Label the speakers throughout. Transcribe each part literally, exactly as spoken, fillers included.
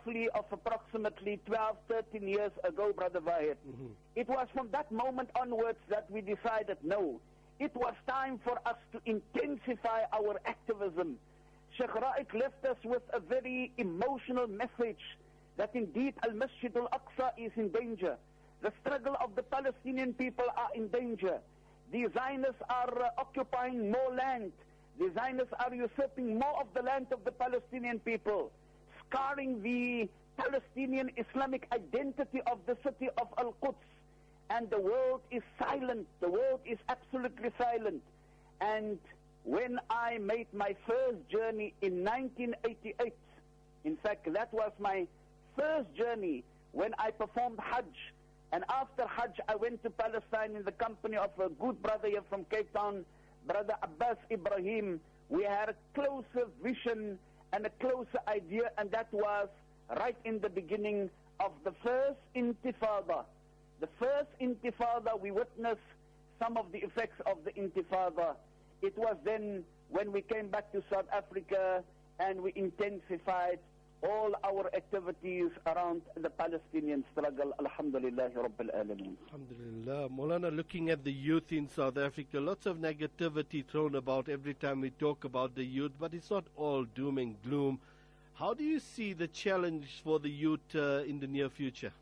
Speaker 1: roughly of approximately twelve, thirteen years ago, Brother Wahid. Mm-hmm. It was from that moment onwards that we decided, no, it was time for us to intensify our activism. Sheikh Ra'iq left us with a very emotional message that indeed Al-Masjid Al-Aqsa is in danger. The struggle of the Palestinian people are in danger. The Zionists are uh, occupying more land. The Zionists are usurping more of the land of the Palestinian people, scarring the Palestinian Islamic identity of the city of Al-Quds. And the world is silent. The world is absolutely silent. And when I made my first journey in nineteen eighty-eight, in fact, that was my first journey when I performed Hajj. And after Hajj, I went to Palestine in the company of a good brother here from Cape Town, Brother Abbas Ibrahim. We had a closer vision and a closer idea, and that was right in the beginning of the first Intifada. The first Intifada, we witnessed some of the effects of the Intifada. It was then when we came back to South Africa and we intensified all our activities around the Palestinian struggle. Alhamdulillah Rabbil Alameen.
Speaker 2: Alhamdulillah. Maulana, looking at the youth in South Africa, lots of negativity thrown about every time we talk about the youth, but it's not all doom and gloom. How do you see the challenge for the youth uh, in the near future?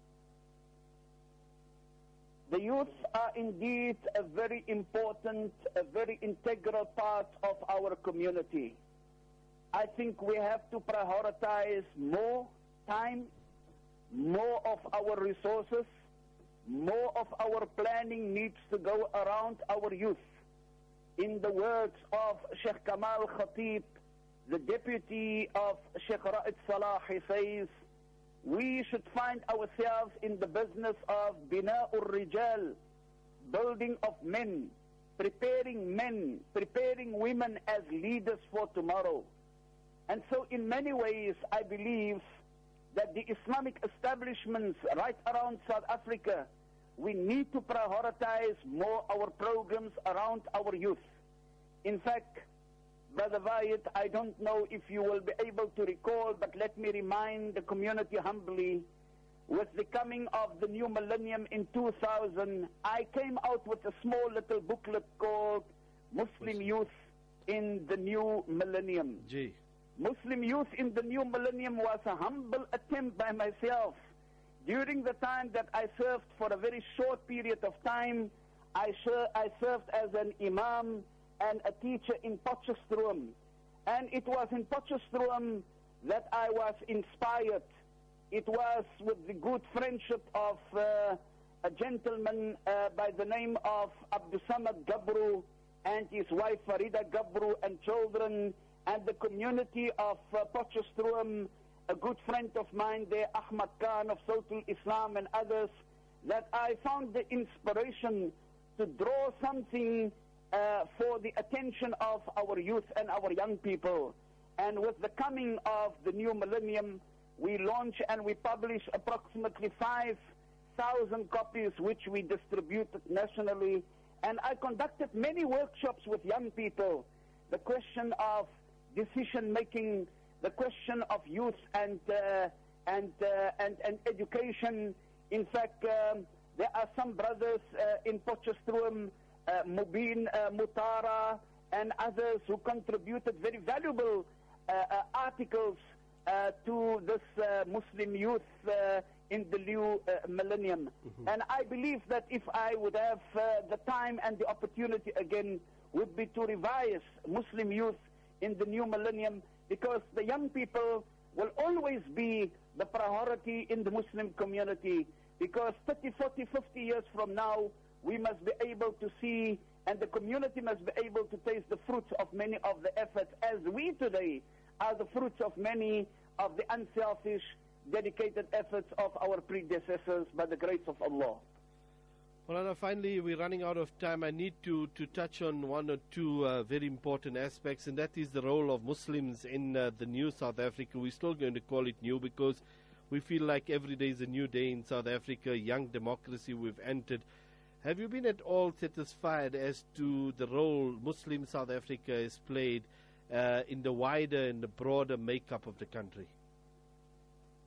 Speaker 1: The youth are indeed a very important, a very integral part of our community. I think we have to prioritize more time, more of our resources, more of our planning needs to go around our youth. In the words of Sheikh Kamal Khatib, the deputy of Sheikh Ra'iq Salah, he says, we should find ourselves in the business of bina'ur rijal, building of men, preparing men, preparing women as leaders for tomorrow. And so in many ways, I believe that the Islamic establishments right around South Africa, we need to prioritize more our programs around our youth. In fact, Brother Wahid, I don't know if you will be able to recall, but let me remind the community humbly, with the coming of the new millennium in two thousand, I came out with a small little booklet called Muslim Youth in the New Millennium.
Speaker 2: Gee.
Speaker 1: Muslim Youth in the New Millennium was a humble attempt by myself. During the time that I served for a very short period of time, I, I served as an imam and a teacher in Potchefstroom. And it was in Potchefstroom that I was inspired. It was with the good friendship of uh, a gentleman uh, by the name of Abdul Samad Gabru and his wife Farida Gabru and children, and the community of uh, Potchefstroom, a good friend of mine there, Ahmad Khan of Sautul Islam and others, that I found the inspiration to draw something uh, for the attention of our youth and our young people. And with the coming of the new millennium, we launch and we publish approximately five thousand copies, which we distributed nationally. And I conducted many workshops with young people. The question of decision-making, the question of youth and uh, and, uh, and and education. In fact, um, there are some brothers uh, in Potchefstroom, uh, Mubin uh, Mutara, and others who contributed very valuable uh, uh, articles uh, to this uh, Muslim youth uh, in the new uh, millennium. Mm-hmm. And I believe that if I would have uh, the time and the opportunity again, would be to revise Muslim youth in the new millennium, because the young people will always be the priority in the Muslim community, because thirty, forty, fifty years from now, we must be able to see, and the community must be able to taste the fruits of many of the efforts, as we today are the fruits of many of the unselfish, dedicated efforts of our predecessors by the grace of Allah.
Speaker 2: Maulana, finally, we're running out of time. I need to, to touch on one or two uh, very important aspects, and that is the role of Muslims in uh, the new South Africa. We're still going to call it new because we feel like every day is a new day in South Africa, young democracy we've entered. Have you been at all satisfied as to the role Muslim South Africa has played uh, in the wider and the broader makeup of the country?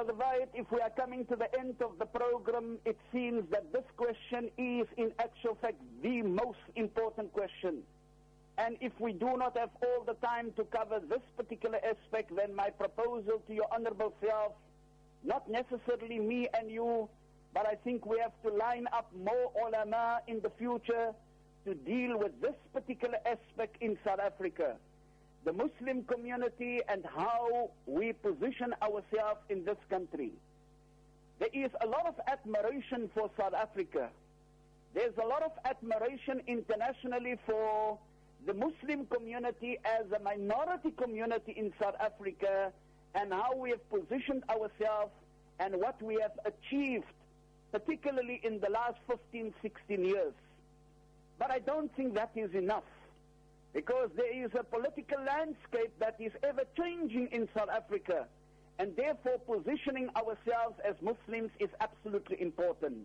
Speaker 1: Brother Wyatt, if we are coming to the end of the program, it seems that this question is in actual fact the most important question. And if we do not have all the time to cover this particular aspect, then my proposal to your honorable self, not necessarily me and you, but I think we have to line up more ulama in the future to deal with this particular aspect in South Africa. The Muslim community and how we position ourselves in this country. There is a lot of admiration for South Africa. There's a lot of admiration internationally for the Muslim community as a minority community in South Africa and how we have positioned ourselves and what we have achieved, particularly in the last fifteen, sixteen years. But I don't think that is enough, because there is a political landscape that is ever changing in South Africa, and therefore positioning ourselves as Muslims is absolutely important.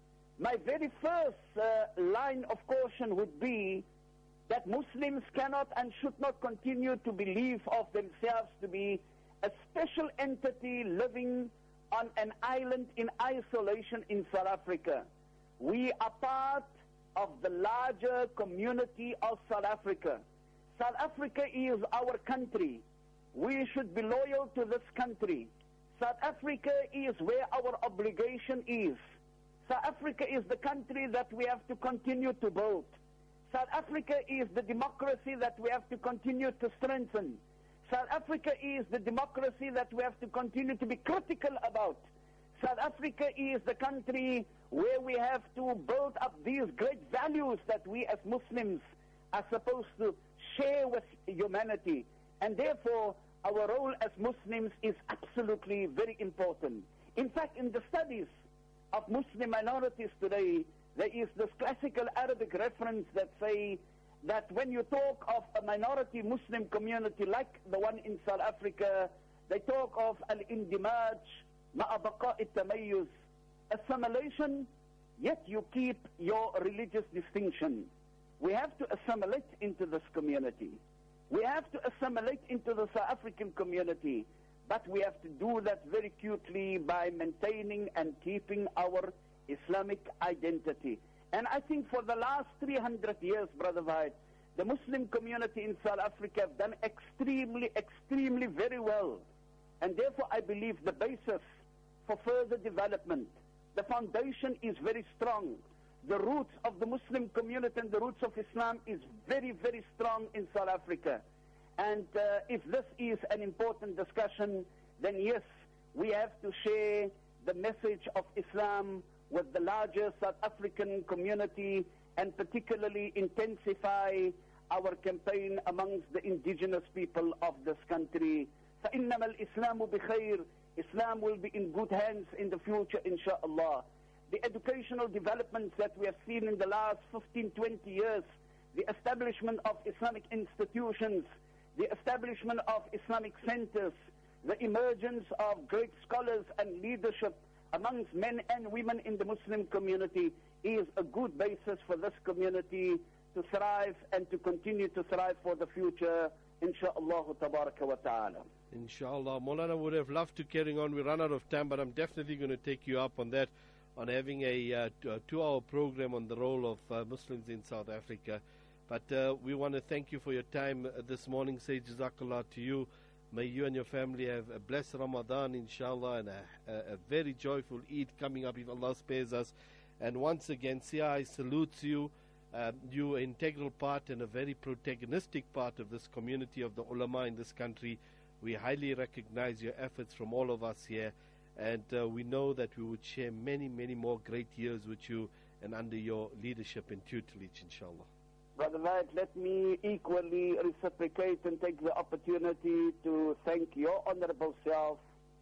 Speaker 1: My very first uh, line of caution would be that Muslims cannot and should not continue to believe of themselves to be a special entity living on an island in isolation in South Africa. We are part of the larger community of South Africa. South Africa is our country. We should be loyal to this country. South Africa is where our obligation is. South Africa is the country that we have to continue to build. South Africa is the democracy that we have to continue to strengthen. South Africa is the democracy that we have to continue to be critical about. South Africa is the country where we have to build up these great values that we as Muslims are supposed to share with humanity. And therefore, our role as Muslims is absolutely very important. In fact, in the studies of Muslim minorities today, there is this classical Arabic reference that say that when you talk of a minority Muslim community like the one in South Africa, they talk of al-indimaj ma'a baqa'i tamayyuz, assimilation, yet you keep your religious distinction. We have to assimilate into this community. We have to assimilate into the South African community, but we have to do that very acutely by maintaining and keeping our Islamic identity. And I think for the last three hundred years, Brother Wyatt, the Muslim community in South Africa have done extremely, extremely very well. And therefore I believe the basis for further development, the foundation is very strong. The roots of the Muslim community and the roots of Islam is very, very strong in South Africa. And uh, if this is an important discussion, then yes, we have to share the message of Islam with the larger South African community and particularly intensify our campaign amongst the indigenous people of this country. فَإِنَّمَا الْإِسْلَامُ بِخَيْرٍ. Islam will be in good hands in the future, inshallah. The educational developments that we have seen in the last fifteen, twenty years, the establishment of Islamic institutions, the establishment of Islamic centers, the emergence of great scholars and leadership amongst men and women in the Muslim community is a good basis for this community to thrive and to continue to thrive for the future, inshallah tabaraka wa ta'ala.
Speaker 2: Inshallah. Maulana would have loved to carry on. We run out of time, but I'm definitely going to take you up on that, on having a, uh, t- a two-hour program on the role of uh, Muslims in South Africa. But uh, we want to thank you for your time uh, this morning. Say Jazakallah to you. May you and your family have a blessed Ramadan, inshallah, and a, a, a very joyful Eid coming up if Allah spares us. And once again, C I salutes you. Uh, you are an integral part and a very protagonistic part of this community of the ulama in this country. We highly recognize your efforts from all of us here, and uh, we know that we would share many, many more great years with you and under your leadership and tutelage, inshallah.
Speaker 1: Brother Wyatt, let me equally reciprocate and take the opportunity to thank your honorable self,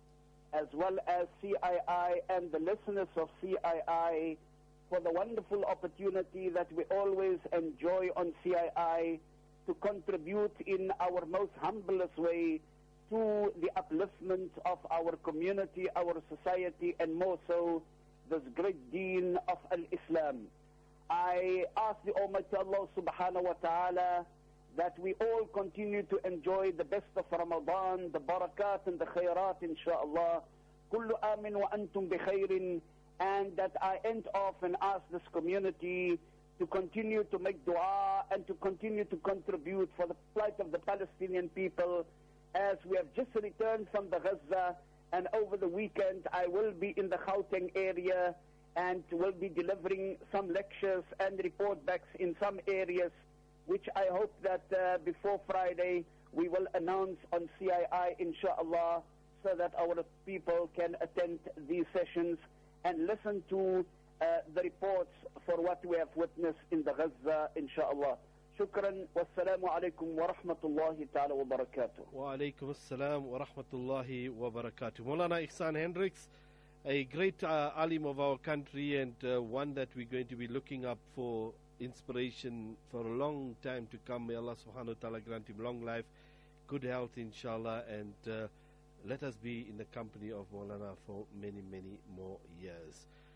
Speaker 1: as well as C I I and the listeners of C I I, for the wonderful opportunity that we always enjoy on C I I to contribute in our most humblest way to the upliftment of our community, our society, and more so, this great deen of al-Islam. I ask the Almighty Allah subhanahu wa ta'ala that we all continue to enjoy the best of Ramadan, the barakat and the khairat, inshaAllah, كل آمن وأنتم بخير, and that I end off and ask this community to continue to make dua and to continue to contribute for the plight of the Palestinian people, as we have just returned from the Gaza, and over the weekend I will be in the Gauteng area and will be delivering some lectures and report backs in some areas, which I hope that uh, before Friday we will announce on C I I, inshallah, so that our people can attend these sessions and listen to uh, the reports for what we have witnessed in the Gaza, inshallah. Shukran, wassalamu alaikum wa rahmatullahi ta'ala wa barakatuh.
Speaker 2: Wa alaikum assalam wa rahmatullahi wa barakatuh. Maulana Ihsan Hendricks, a great uh, alim of our country, and uh, one that we're going to be looking up for inspiration for a long time to come. May Allah subhanahu wa ta'ala grant him long life, good health inshallah, and uh, let us be in the company of Maulana for many, many more years.